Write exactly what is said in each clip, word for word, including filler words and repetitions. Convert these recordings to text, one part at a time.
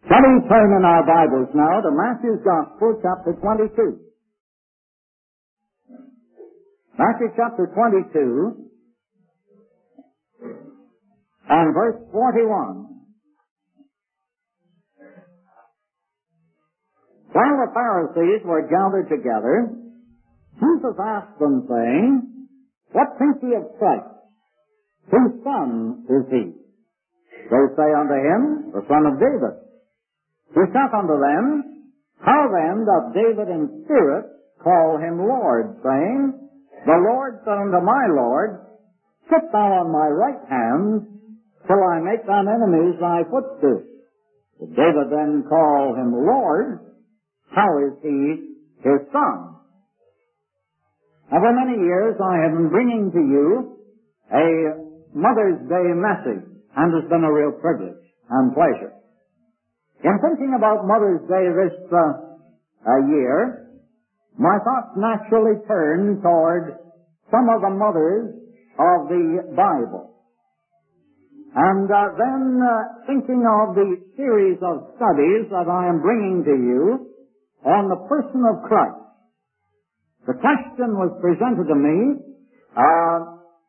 Shall we turn in our Bibles now to Matthew's Gospel, chapter twenty-two. Matthew chapter twenty-two and verse forty-one. While the Pharisees were gathered together, Jesus asked them, saying, What think ye of Christ? Whose son is he? They say unto him, The son of David. He saith unto them, How then doth David in spirit call him Lord, saying, The Lord said unto my Lord, Sit thou on my right hand, till I make thine enemies thy footstool. If David then call him Lord, how is he his son? Now for many years I have been bringing to you a Mother's Day message, and it's been a real privilege and pleasure. In thinking about Mother's Day this uh, uh, year, my thoughts naturally turn toward some of the mothers of the Bible. And uh, then uh, thinking of the series of studies that I am bringing to you on the person of Christ. The question was presented to me, uh,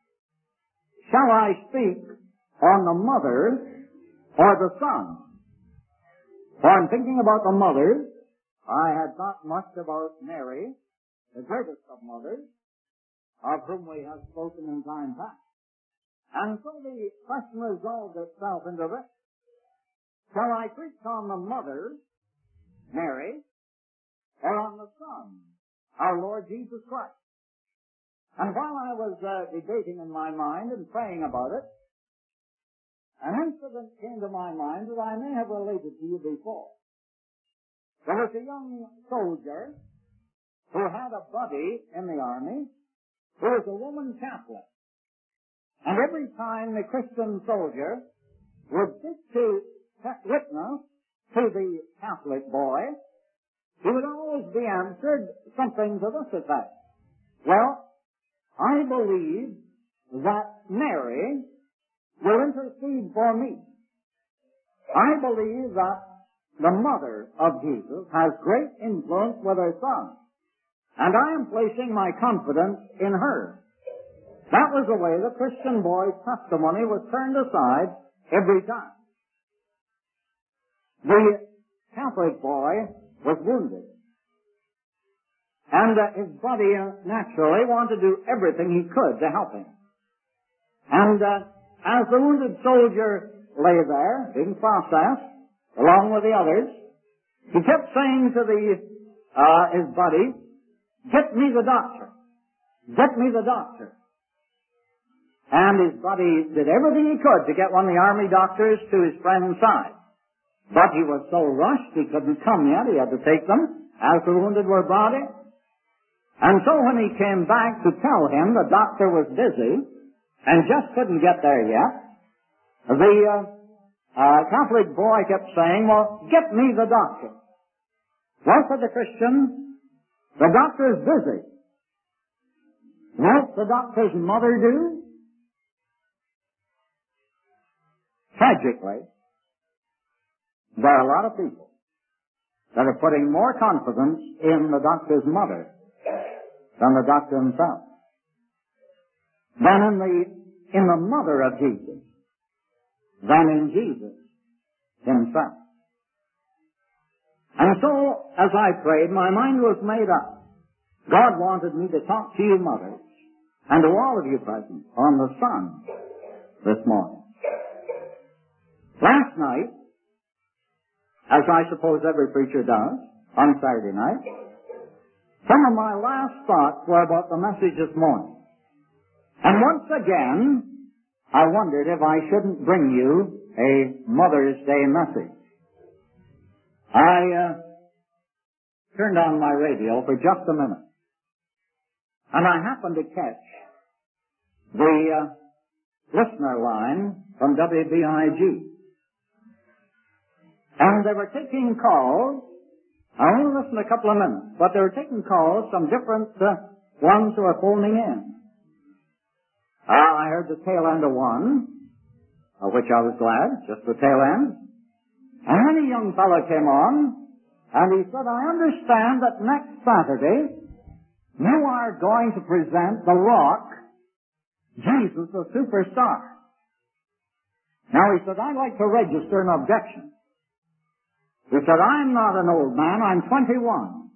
shall I speak on the mother or the son? For in thinking about the mothers, I had thought much about Mary, the greatest of mothers, of whom we have spoken in time past. And so the question resolved itself into this. Shall I preach on the mother, Mary, or on the son, our Lord Jesus Christ? And while I was uh, debating in my mind and praying about it, an incident came to my mind that I may have related to you before. There was a young soldier who had a buddy in the army who was a woman Catholic. And every time the Christian soldier would seek to witness to the Catholic boy, he would always be answered something to this effect. Well, I believe that Mary will intercede for me. I believe that the mother of Jesus has great influence with her son, and I am placing my confidence in her. That was the way the Christian boy's testimony was turned aside every time. The Catholic boy was wounded, and uh, his buddy uh, naturally wanted to do everything he could to help him. And uh, as the wounded soldier lay there, being processed, along with the others, he kept saying to the, uh, his buddy, Get me the doctor. Get me the doctor. And his buddy did everything he could to get one of the army doctors to his friend's side. But he was so rushed he couldn't come yet. He had to take them as the wounded were brought in. And so when he came back to tell him the doctor was busy, and just couldn't get there yet, the uh, uh, Catholic boy kept saying, Well, get me the doctor. Well, said the Christian, the doctor is busy. Won't the doctor's mother do? Tragically, there are a lot of people that are putting more confidence in the doctor's mother than the doctor himself. Than in the, in the mother of Jesus, than in Jesus himself. And so, as I prayed, my mind was made up. God wanted me to talk to you mothers, and to all of you present, on the Son this morning. Last night, as I suppose every preacher does, on Saturday night, some of my last thoughts were about the message this morning. And once again, I wondered if I shouldn't bring you a Mother's Day message. I uh, turned on my radio for just a minute, and I happened to catch the uh, listener line from W B I G. And they were taking calls. I only listened a couple of minutes, but they were taking calls from different uh, ones who are phoning in. Uh, I heard the tail end of one, of which I was glad, just the tail end. And then a young fellow came on, and he said, I understand that next Saturday you are going to present The Rock, Jesus the Superstar. Now he said, I'd like to register an objection. He said, I'm not an old man, I'm twenty-one.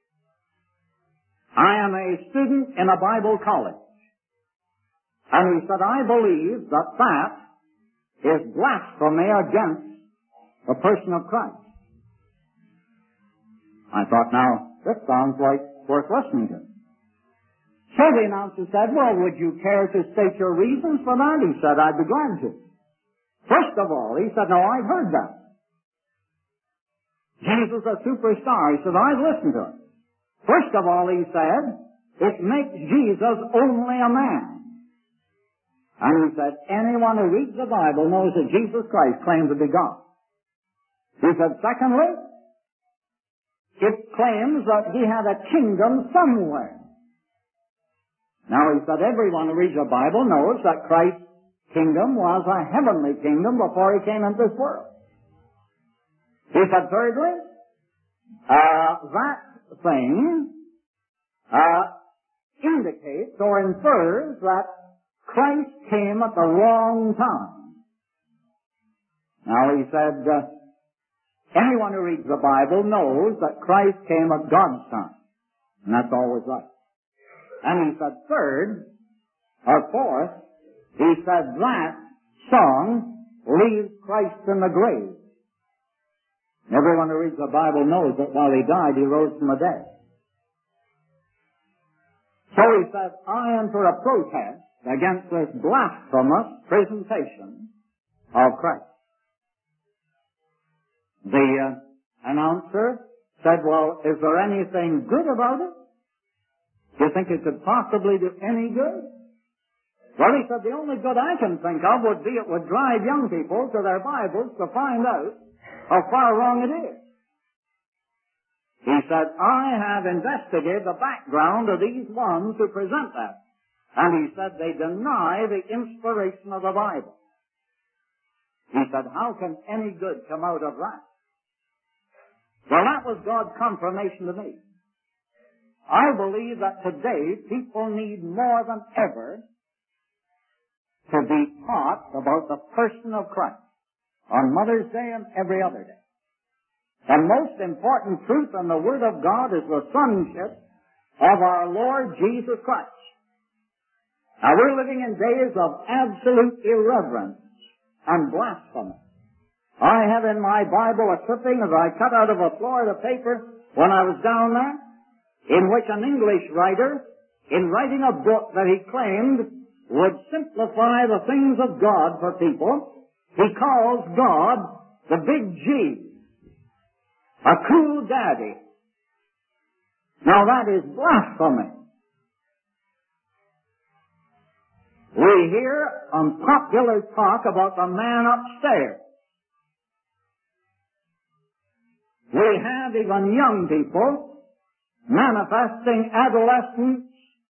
I am a student in a Bible college. And he said, I believe that that is blasphemy against the person of Christ. I thought, now, this sounds like worth listening to. So the announcer said, well, would you care to state your reasons for that? He said, I'd be glad to. First of all, he said, no, I've heard that. Jesus a superstar. He said, I've listened to it. First of all, he said, it makes Jesus only a man. And he said, anyone who reads the Bible knows that Jesus Christ claims to be God. He said, secondly, it claims that he had a kingdom somewhere. Now, he said, everyone who reads the Bible knows that Christ's kingdom was a heavenly kingdom before he came into this world. He said, thirdly, uh, that thing uh, indicates or infers that Christ came at the wrong time. Now, he said, uh, anyone who reads the Bible knows that Christ came at God's time. And that's always right. And he said, third, or fourth, he said that song leaves Christ in the grave. Everyone who reads the Bible knows that while he died, he rose from the dead. So he said, I enter a protest against this blasphemous presentation of Christ. The uh, announcer said, well, is there anything good about it? Do you think it could possibly do any good? Well, he said, the only good I can think of would be it would drive young people to their Bibles to find out how far wrong it is. He said, I have investigated the background of these ones who present that. And he said, they deny the inspiration of the Bible. He said, how can any good come out of that? Well, that was God's confirmation to me. I believe that today people need more than ever to be taught about the person of Christ on Mother's Day and every other day. The most important truth in the Word of God is the sonship of our Lord Jesus Christ. Now, we're living in days of absolute irreverence and blasphemy. I have in my Bible a clipping that I cut out of a Florida paper when I was down there, in which an English writer, in writing a book that he claimed would simplify the things of God for people, he calls God the Big G, a cool daddy. Now that is blasphemy. We hear unpopular talk about the man upstairs. We have even young people manifesting adolescence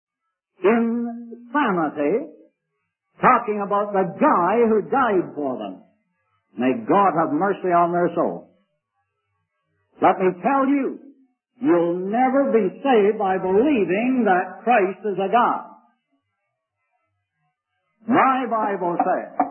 insanity, talking about the guy who died for them. May God have mercy on their souls. Let me tell you, you'll never be saved by believing that Christ is a God. My Bible says,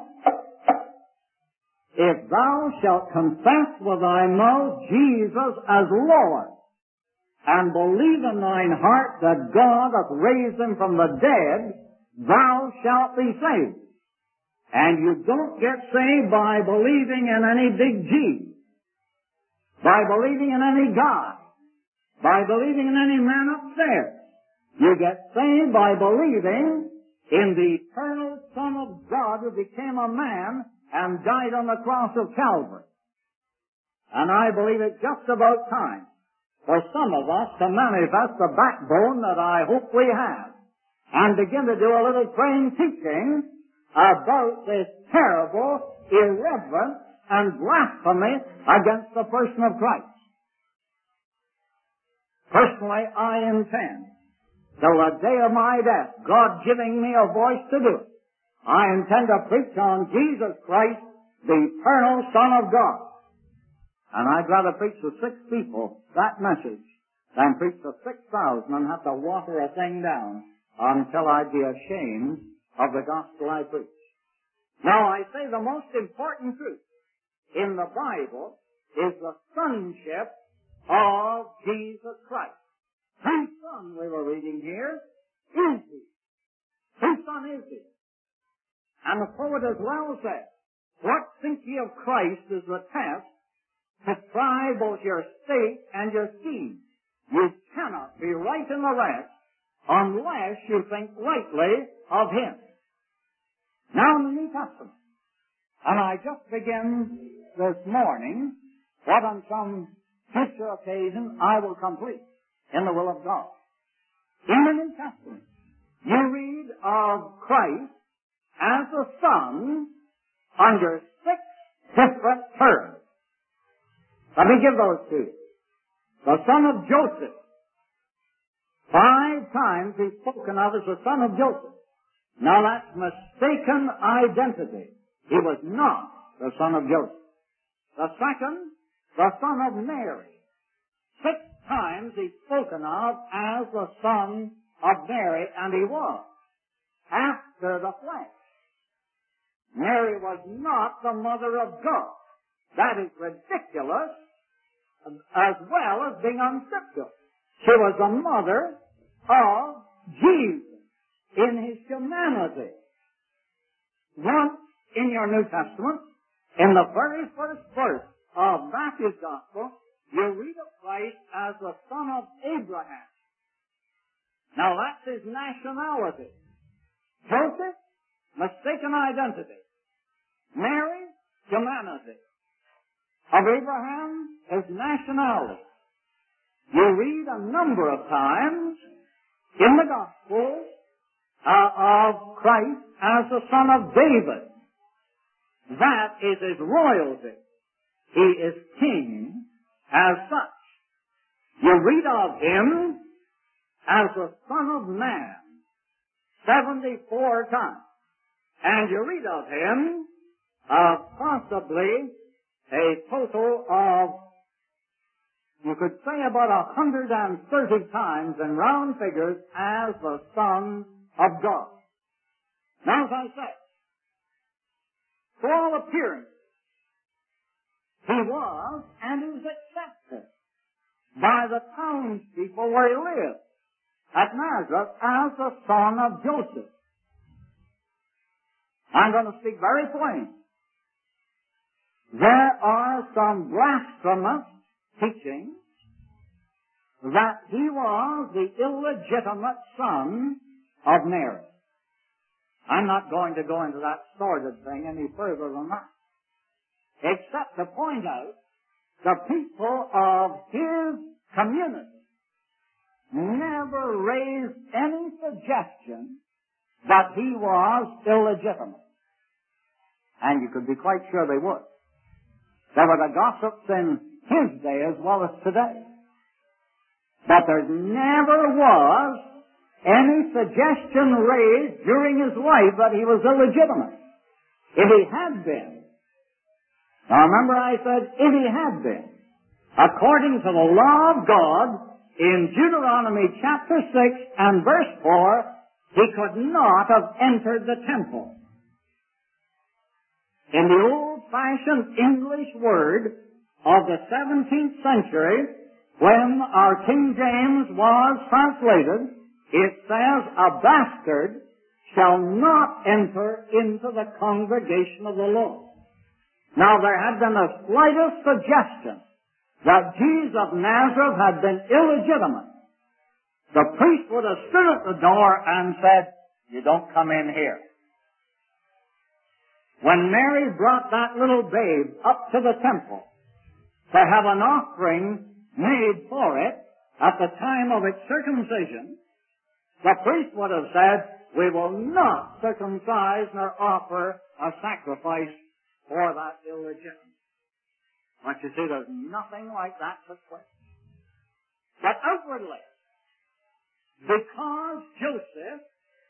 if thou shalt confess with thy mouth Jesus as Lord, and believe in thine heart that God hath raised him from the dead, thou shalt be saved. And you don't get saved by believing in any big G, by believing in any God, by believing in any man upstairs. You get saved by believing in the eternal Son of God who became a man and died on the cross of Calvary. And I believe it's just about time for some of us to manifest the backbone that I hope we have and begin to do a little plain teaching about this terrible irreverence and blasphemy against the person of Christ. Personally, I intend, till the day of my death, God giving me a voice to do it, I intend to preach on Jesus Christ, the eternal Son of God. And I'd rather preach to six people that message than preach to six thousand and have to water a thing down until I'd be ashamed of the gospel I preach. Now, I say the most important truth in the Bible is the sonship of Jesus Christ. Whose son, we were reading here, is he? Whose son is he? And the poet as well said, what think ye of Christ is the test to try both your state and your scheme. You cannot be right in the rest unless you think rightly of him. Now in the New Testament, and I just begin this morning what on some future occasion I will complete in the will of God. In the New Testament, you read of Christ as the Son under six different terms. Let me give those to you. The son of Joseph. Five times he's spoken of as the son of Joseph. Now that's mistaken identity. He was not the son of Joseph. The second, the son of Mary. Six times he's spoken of as the son of Mary, and he was after the flesh. Mary was not the mother of God. That is ridiculous as well as being unscriptural. She was the mother of Jesus in his humanity. Once in your New Testament, in the very first verse of Matthew's Gospel, you read of Christ as the son of Abraham. Now that's his nationality. Joseph, mistaken identity. Mary, humanity. Of Abraham, his nationality. You read a number of times in the Gospel uh, of Christ as the son of David. That is his royalty. He is king as such. You read of him as the Son of Man seventy-four times. And you read of him uh, possibly a total of, you could say about one hundred thirty times in round figures as the Son of God. Now, as I say, to all appearance, he was and is accepted by the townspeople where he lived at Nazareth as the son of Joseph. I'm going to speak very plain. There are some blasphemous teachings that he was the illegitimate son of Mary. I'm not going to go into that sordid thing any further than that, except to point out the people of his community never raised any suggestion that he was illegitimate. And you could be quite sure they would. There were the gossips in his day as well as today. But there never was any suggestion raised during his life that he was illegitimate. If he had been, now remember I said if he had been, according to the law of God, in Deuteronomy chapter six and verse four, he could not have entered the temple. In the old-fashioned English word of the seventeenth century, when our King James was translated, it says, a bastard shall not enter into the congregation of the Lord. Now, there had been the slightest suggestion that Jesus of Nazareth had been illegitimate. The priest would have stood at the door and said, you don't come in here. When Mary brought that little babe up to the temple to have an offering made for it at the time of its circumcision, the priest would have said, we will not circumcise nor offer a sacrifice for that illegitimate. But you see, there's nothing like that took place. But outwardly, because Joseph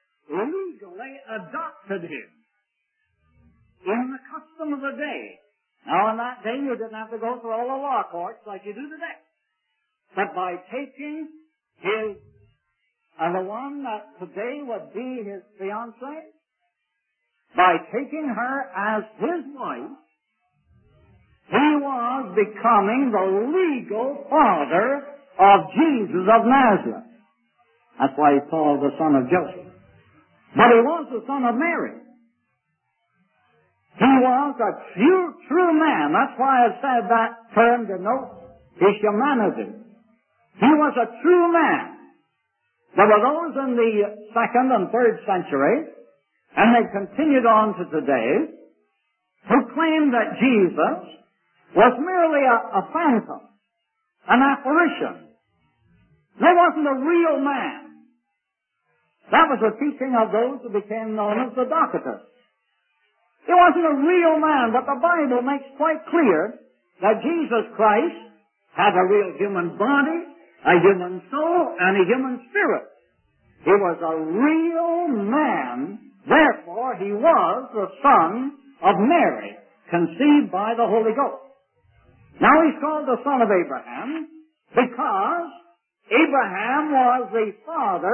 legally adopted him in the custom of the day Now, in that day, you didn't have to go through all the law courts like you do today. But by taking his, and the one that today would be his fiancée, by taking her as his wife, he was becoming the legal father of Jesus of Nazareth. That's why he's called the son of Joseph. But he was the son of Mary. He was a true, true man. That's why I said that term denotes his humanity. He was a true man. There were those in the second and third century, and they continued on to today, who claimed that Jesus was merely a, a phantom, an apparition. He wasn't a real man. That was the teaching of those who became known as the Docetists. He wasn't a real man, but the Bible makes quite clear that Jesus Christ had a real human body, a human soul, and a human spirit. He was a real man. Therefore, he was the son of Mary, conceived by the Holy Ghost. Now he's called the son of Abraham because Abraham was the father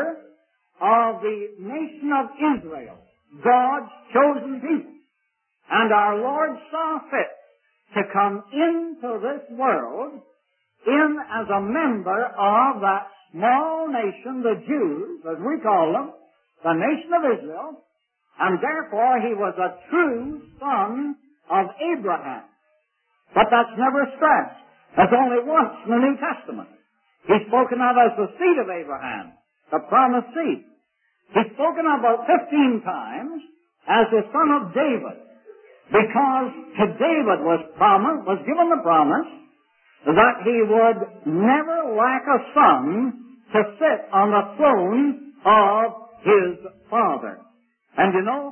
of the nation of Israel, God's chosen people. And our Lord saw fit to come into this world in as a member of that small nation, the Jews, as we call them, the nation of Israel, and therefore he was a true son of Abraham. But that's never stressed. That's only once in the New Testament. He's spoken of as the seed of Abraham, the promised seed. He's spoken of about fifteen times as the son of David, because to David was promised, was given the promise that he would never lack a son to sit on the throne of his father. And you know,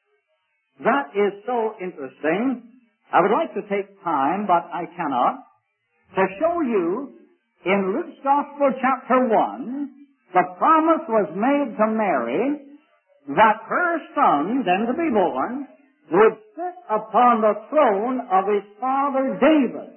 that is so interesting. I would like to take time, but I cannot, to show you in Luke's Gospel chapter one, the promise was made to Mary that her son, then to be born, would sit upon the throne of his father David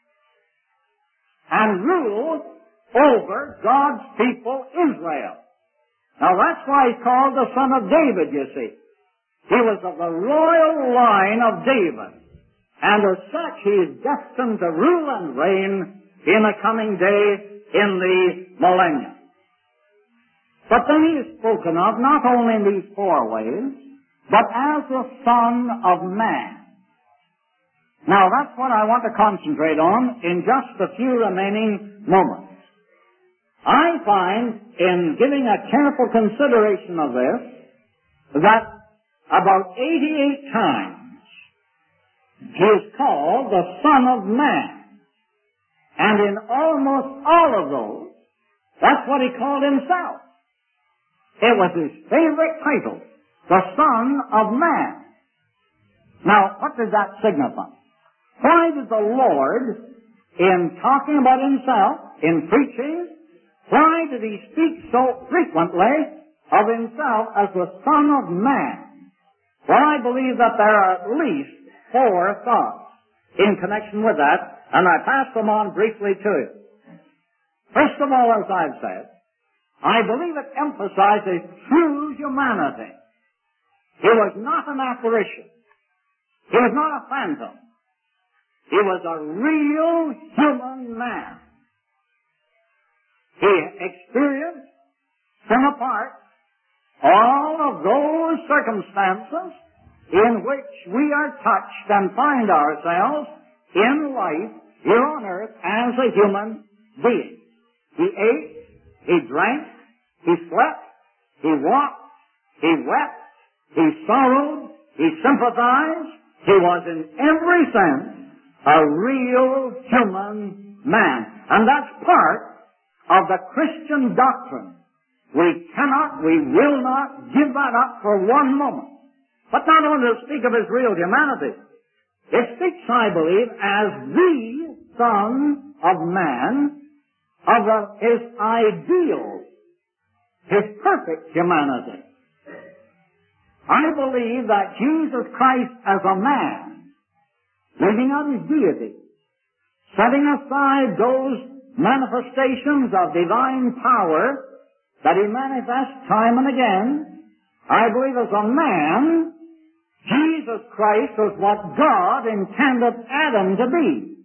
and rule over God's people Israel. Now that's why he's called the son of David, you see. He was of the royal line of David. And as such, he is destined to rule and reign in the coming day in the millennium. But then he is spoken of not only in these four ways, but as the Son of Man. Now that's what I want to concentrate on in just a few remaining moments. I find in giving a careful consideration of this that about eighty-eight times he is called the Son of Man. And in almost all of those, that's what he called himself. It was his favorite title, the Son of Man. Now, what does that signify? Why did the Lord, in talking about himself, in preaching, why did he speak so frequently of himself as the Son of Man? Well, I believe that there are at least four thoughts in connection with that, and I pass them on briefly to you. First of all, as I've said, I believe it emphasizes true humanity. He was not an apparition. He was not a phantom. He was a real human man. He experienced from apart all of those circumstances in which we are touched and find ourselves in life here on earth as a human being. He ate, he drank, he slept, he walked, he wept, he sorrowed, he sympathized. He was in every sense a real human man. And that's part of the Christian doctrine. We cannot, we will not give that up for one moment. But not only to speak of his real humanity, it speaks, I believe, as the Son of Man, of the, his ideal, his perfect humanity. I believe that Jesus Christ as a man leaving out his deity, setting aside those manifestations of divine power that he manifests time and again, I believe as a man, Jesus Christ was what God intended Adam to be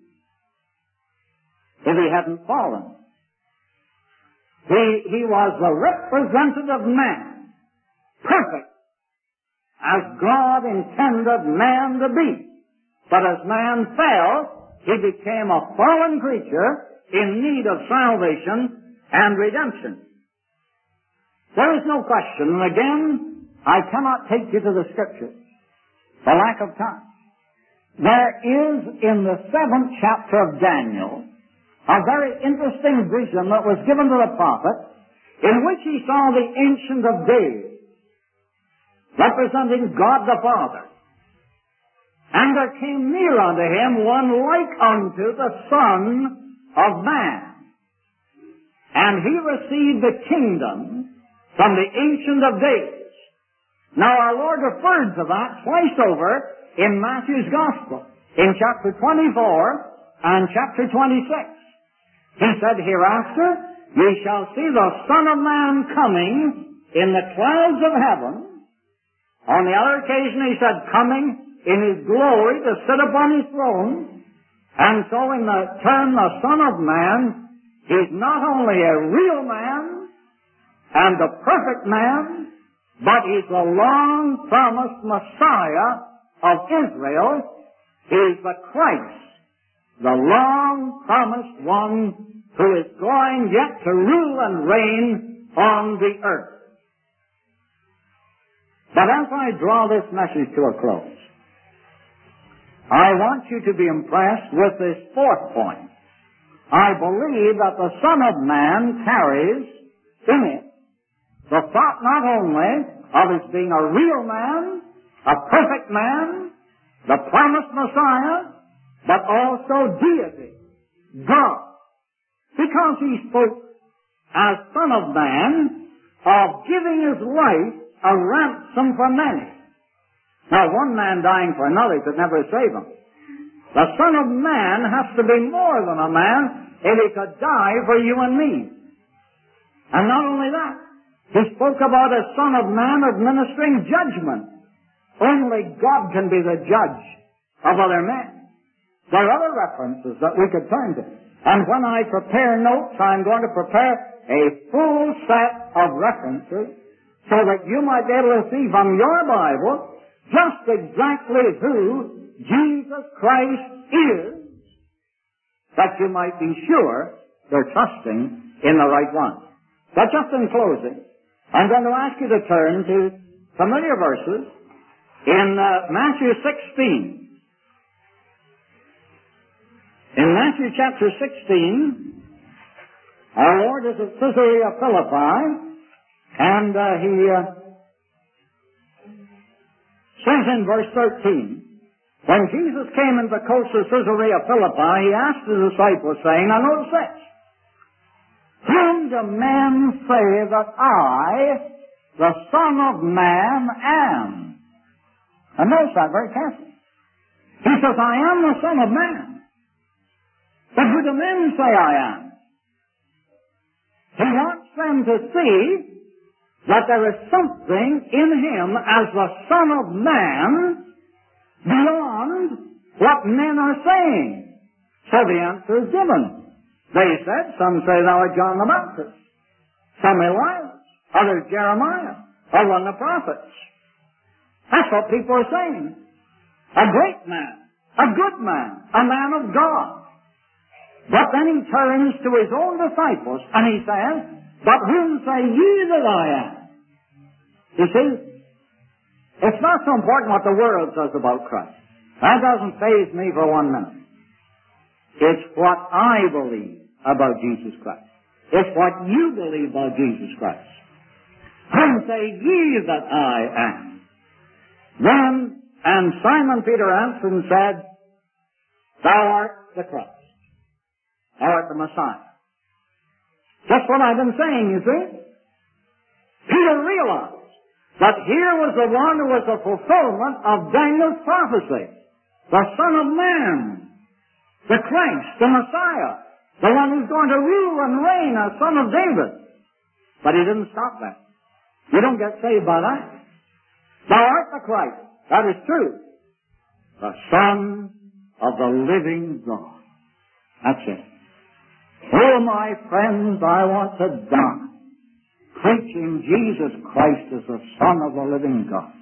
if he hadn't fallen. He, he was the representative man, perfect, as God intended man to be. But as man fell, he became a fallen creature in need of salvation and redemption. There is no question, and again, I cannot take you to the Scriptures for lack of time. There is in the seventh chapter of Daniel a very interesting vision that was given to the prophet in which he saw the Ancient of Days representing God the Father. And there came near unto him one like unto the Son of Man. And he received the kingdom from the Ancient of Days. Now our Lord referred to that twice over in Matthew's Gospel, in chapter twenty-four and chapter twenty-six. He said, hereafter ye shall see the Son of Man coming in the clouds of heaven. On the other occasion he said, coming in his glory to sit upon his throne. And so in the term the Son of Man, he's not only a real man and the perfect man, but he's the long-promised Messiah of Israel. He's the Christ, the long-promised one who is going yet to rule and reign on the earth. But as I draw this message to a close, I want you to be impressed with this fourth point. I believe that the Son of Man carries in it the thought not only of his being a real man, a perfect man, the promised Messiah, but also deity, God. Because he spoke as Son of Man of giving his life a ransom for many. Now, one man dying for another could never save him. The Son of Man has to be more than a man if he could die for you and me. And not only that, he spoke about a Son of Man administering judgment. Only God can be the judge of other men. There are other references that we could turn to. And when I prepare notes, I'm going to prepare a full set of references so that you might be able to see from your Bible just exactly who Jesus Christ is, that you might be sure they're trusting in the right one. But just in closing, I'm going to ask you to turn to familiar verses in uh, Matthew sixteen. In Matthew chapter sixteen, our Lord is at Caesarea Philippi, and uh, he uh, says in verse thirteen, when Jesus came into the coast of Caesarea Philippi, he asked his disciples, saying, now notice this, whom do men say that I, the Son of Man, am? And notice that very carefully. He says, I am the Son of Man. But who do men say I am? He wants them to see that there is something in him as the Son of Man beyond what men are saying. So the answer is given. They said, some say thou art John the Baptist, some Elias, others Jeremiah, or one of the prophets. That's what people are saying. A great man, a good man, a man of God. But then he turns to his own disciples and he says, but whom say ye that I am? You see, it's not so important what the world says about Christ. That doesn't faze me for one minute. It's what I believe about Jesus Christ. It's what you believe about Jesus Christ. Whom say ye that I am? Then, and Simon Peter answered and said, thou art the Christ. Thou art the Messiah. Just what I've been saying, you see. Peter realized that here was the one who was the fulfillment of Daniel's prophecy. the Son of Man, the Christ, the Messiah, the one who's going to rule and reign as Son of David. But he didn't stop that. You don't get saved by that. Thou art the Christ. That is true. The Son of the living God. That's it. Oh, my friends, I want to die preaching Jesus Christ as the Son of the living God.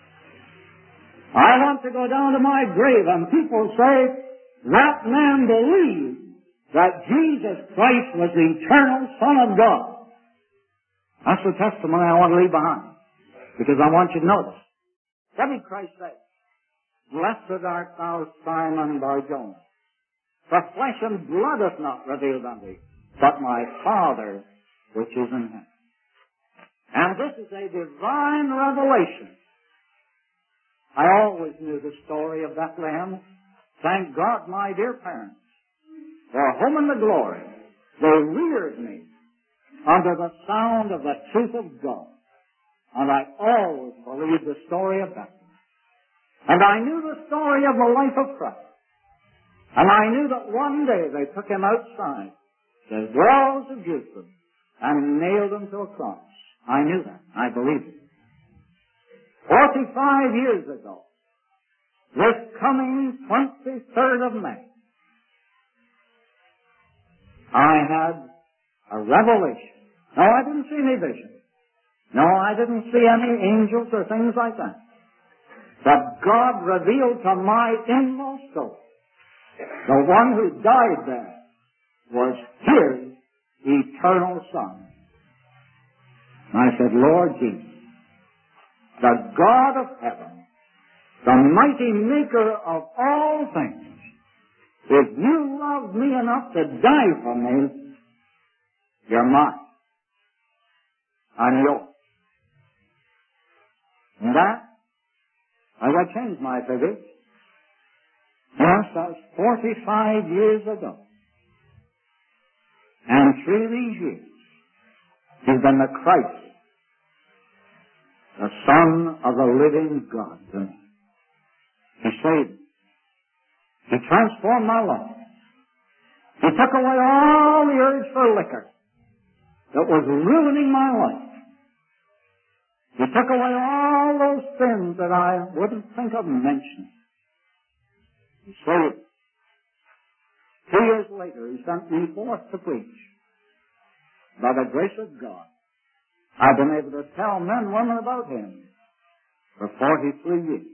I want to go down to my grave and people say, that man believed that Jesus Christ was the eternal Son of God. That's the testimony I want to leave behind, because I want you to know this. What did Christ say? Blessed art thou, Simon Bar-Jonah. For flesh and blood hath not revealed unto thee, but my Father which is in heaven. And this is a divine revelation. I always knew the story of Bethlehem. Thank God, my dear parents, for whom in the glory they reared me under the sound of the truth of God. And I always believed the story of Bethlehem. And I knew the story of the life of Christ. And I knew that one day they took him outside the walls of Jerusalem and nailed him to a cross. I knew that. I believed it. Forty-five years ago, this coming twenty-third of May, I had a revelation. No, I didn't see any vision. No, I didn't see any angels or things like that. But God revealed to my inmost soul, the one who died there was His eternal Son. And I said, Lord Jesus, the God of heaven, the mighty maker of all things, if you love me enough to die for me, you're mine. I'm yours. And that, I got changed my figures. Yes, that was forty-five years ago. And through these years, He's been the Christ, the Son of the living God to me. He saved me. He transformed my life. He took away all the urge for liquor that was ruining my life. He took away all those sins that I wouldn't think of mentioning. He saved me. Two years later, He sent me forth to preach. By the grace of God, I've been able to tell men and women about Him for forty-three years.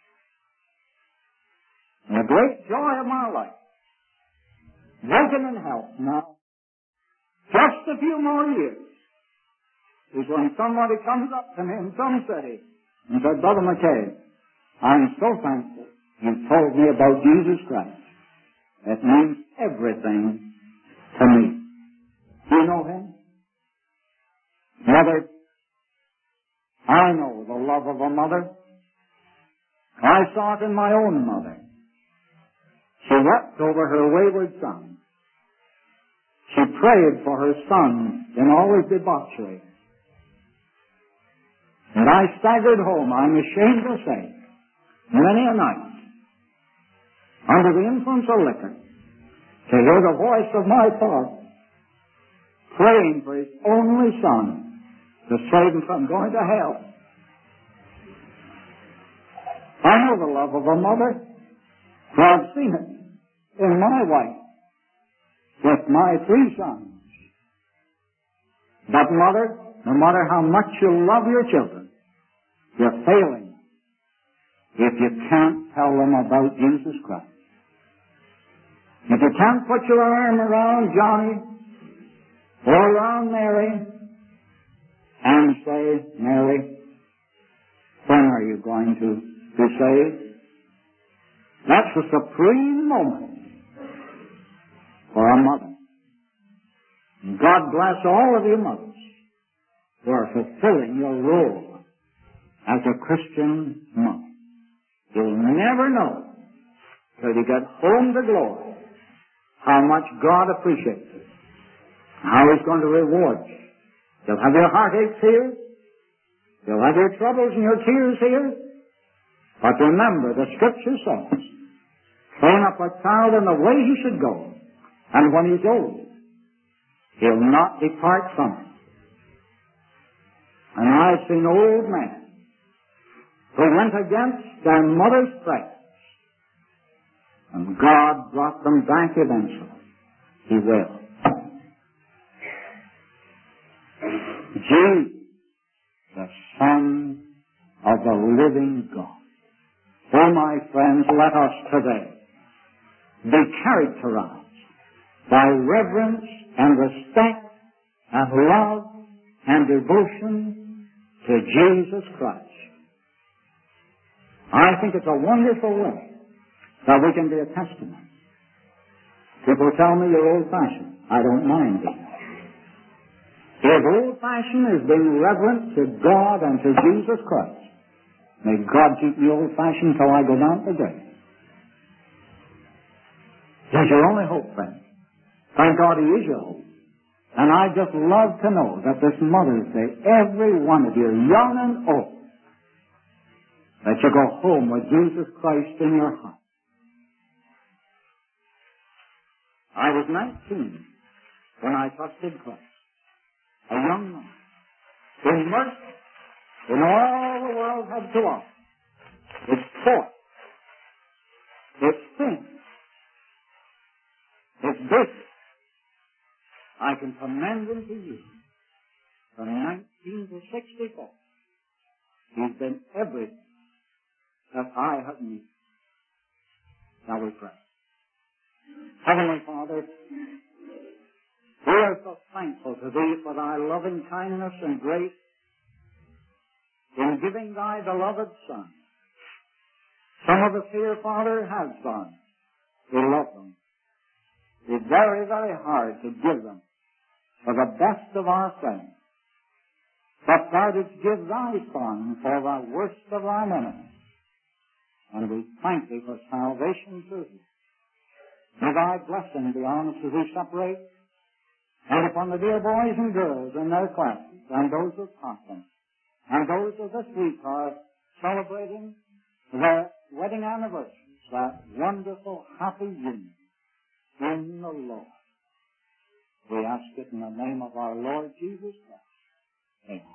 And the great joy of my life, working in health now, just a few more years, is when somebody comes up to me in some city and said, Brother McKay, I'm so thankful you told me about Jesus Christ. It means everything to me. Do you know Him? Mother, I know the love of a mother. I saw it in my own mother. She wept over her wayward son. She prayed for her son in all his debauchery. And I staggered home, I'm ashamed to say, many a night, under the influence of liquor, to hear the voice of my father praying for his only son to save him from going to hell. I know the love of a mother, for I've seen it in my wife with my three sons. But mother, no matter how much you love your children, you're failing if you can't tell them about Jesus Christ. If you can't put your arm around Johnny or around Mary and say, Mary, when are you going to be saved? That's the supreme moment for a mother. And God bless all of you mothers who are fulfilling your role as a Christian mother. You'll never know till you get home to glory how much God appreciates it, how He's going to reward you. You'll have your heartaches here, you'll have your troubles and your tears here, but remember, the Scripture says, train up a child in the way he should go, and when he's old, he'll not depart from it. And I've seen old men who went against their mother's prayers, and God brought them back eventually. He will. Jesus, the Son of the living God. Oh, my friends, let us today be characterized by reverence and respect and love and devotion to Jesus Christ. I think it's a wonderful way that we can be a testament. People tell me you're old-fashioned. I don't mind being. If old-fashioned is being reverent to God and to Jesus Christ, may God keep me old-fashioned till I go down to the grave. He's your only hope, friend. Thank God He is your hope. And I just love to know that this Mother's Day, every one of you, young and old, that you go home with Jesus Christ in your heart. I was nineteen when I trusted Christ. A young man, immersed in all the world had to offer. Its sport, its sin, its business. I can commend him to you. From nineteen to sixty-four, he's been everything that I have needed. Shall we pray? Heavenly Father, we are so thankful to Thee for Thy loving kindness and grace in giving Thy beloved Son. Some of us here, Father, have sons. We love them. It's very, very hard to give them for the best of our friends. But Thou didst give Thy Son for the worst of Thine enemies. And we thank Thee for salvation through Him. May Thy blessing be on us as we separate, and upon the dear boys and girls in their classes, and those who taught them, and those who this week are celebrating their wedding anniversaries, that wonderful, happy union in the Lord. We ask it in the name of our Lord Jesus Christ. Amen.